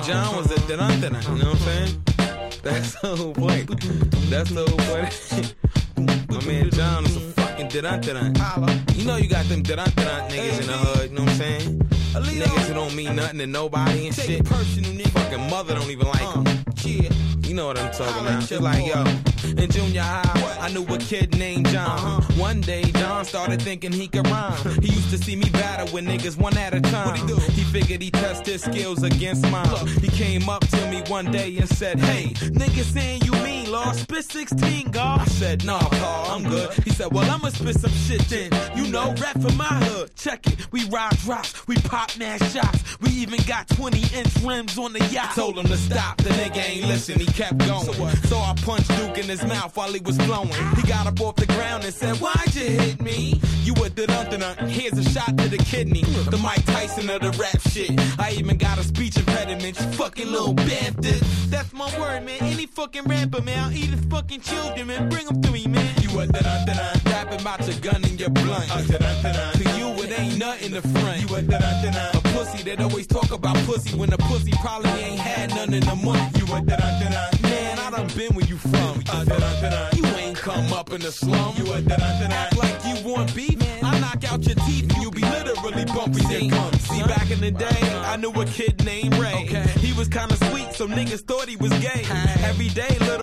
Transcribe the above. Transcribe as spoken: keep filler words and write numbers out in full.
John was a dun-dun-dun, you know what I'm saying? That's the whole point. That's the whole point. My man John is a fucking dun-dun-dun. You know you got them dun-dun-dun niggas in the hood, you know what I'm saying? Niggas who don't mean nothing to nobody and shit. Fucking mother don't even like them. You know what I'm talking about. Shit like, yo, in junior high, I knew a kid named John. One day, John started thinking he could rhyme. He used to see me battle with niggas one at a time. He figured he'd test his skills against mine. He came up to me one day and said, hey, niggas saying you mean, Lord, spit sixteen, God. I said, nah, Paul, I'm good. He said, well, I'ma spit some shit then. You know, rap for my hood. Check it. We ride drops, we pop mad shots. We even got twenty inch rims on the yacht. Told him to stop, the nigga ain't listen. He kept going. So, so I punched Duke in his mouth while he was flowing. He got up off the ground and said, why'd you hit me? You a dun-dun-dun. Here's a shot to the kidney. The Mike Tyson of the rap shit. I even got a speech impediment. You fucking little bastard. That's my word, man. Any fucking rapper, man. I'll eat his fucking children, man. Bring them to me, man. You a dun-dun-dun. Rapping about your gun and your blunt. To you, it ain't nothing to front. You a dun-dun-dun. A pussy that always talk about pussy when the pussy probably ain't had none in the month. You a dun-dun-dun. Man, I done been where you from. Uh, you ain't come up in the slum. You a act like you want beef. I knock out your teeth and you be literally bumping your gums. See, back in the day, I knew a kid named Ray. He was kinda sweet, so niggas thought he was gay. Every day, little